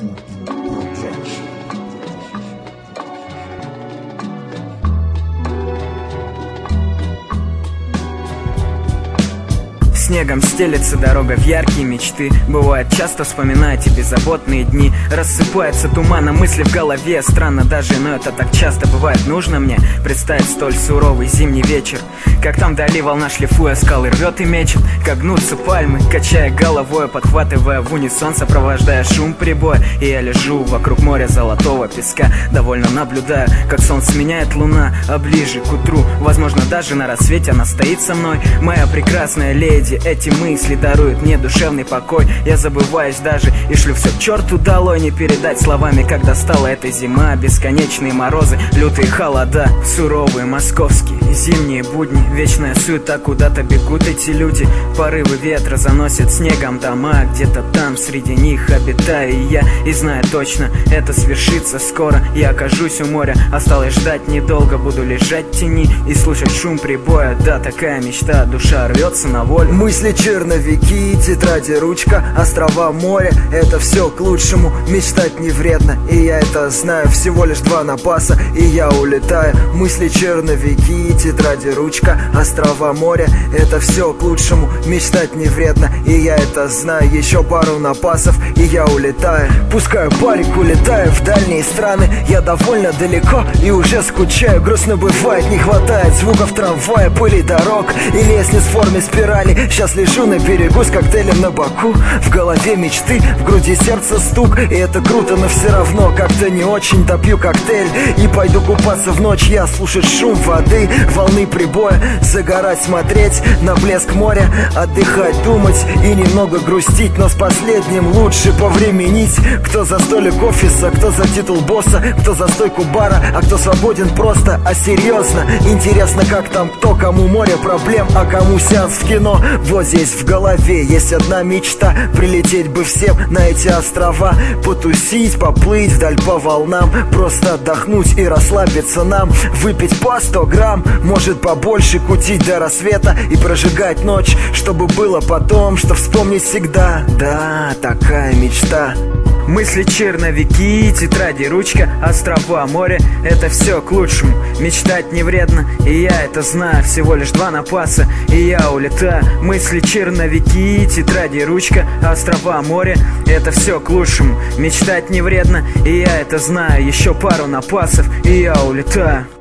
Снегом стелется дорога в яркие мечты. Бывает, часто вспоминаете беззаботные дни. Рассыпается туманом мысли в голове. Странно даже, но это так часто бывает. Нужно мне представить столь суровый зимний вечер, как там вдали волна, шлифуя скалы, рвет и мечет, как гнутся пальмы, качая головой, подхватывая в унисон, сопровождая шум прибоя. И я лежу вокруг моря золотого песка, довольно наблюдаю, как солнце меняет луна, а ближе к утру, возможно, даже на рассвете она стоит со мной. Моя прекрасная леди, эти мысли даруют мне душевный покой. Я забываюсь даже и шлю все к черту долой. Не передать словами, как достала эта зима. Бесконечные морозы, лютые холода, суровые московские зимние будни. Вечная суета, куда-то бегут эти люди. Порывы ветра заносят снегом дома. Где-то там среди них обитаю и я. И знаю точно, это свершится скоро. Я окажусь у моря, осталось ждать недолго. Буду лежать в тени и слушать шум прибоя. Да, такая мечта, душа рвется на волю. Мысли, черновики, тетради, ручка, острова, море. Это все к лучшему, мечтать не вредно. И я это знаю, всего лишь 2 напаса, и я улетаю. Мысли, черновики, тетради, ручка, острова, море. Это все к лучшему, мечтать не вредно. И я это знаю, еще пару напасов, и я улетаю. Пускаю парик, улетаю в дальние страны. Я довольно далеко и уже скучаю. Грустно бывает, не хватает звуков трамвая, пыли дорог и лестниц в форме спирали. Сейчас лежу на берегу с коктейлем на боку. В голове мечты, в груди сердце стук. И это круто, но все равно как-то не очень. Допью коктейль и пойду купаться в ночь. Я слушать шум воды, волны прибоя, загорать, смотреть на блеск моря, отдыхать, думать и немного грустить. Но с последним лучше повременить. Кто за столик офиса, кто за титул босса, кто за стойку бара, а кто свободен просто. А серьезно, интересно, как там кто, кому море проблем, а кому сеанс в кино. Вот здесь в голове есть одна мечта: прилететь бы всем на эти острова, потусить, поплыть вдаль по волнам, просто отдохнуть и расслабиться нам. Выпить по 100 грамм, может побольше, кутить до рассвета и прожигать ночь, чтобы было потом, что вспомнить всегда. Да, такая мечта. Мысли, черновики, тетради, ручка, острова, море. Это все к лучшему, мечтать не вредно. И я это знаю, всего лишь 2 напаса, и я улетаю. Мысли, черновики, тетради, ручка, острова, море. Это все к лучшему, мечтать не вредно. И я это знаю, еще пару напасов, и я улетаю.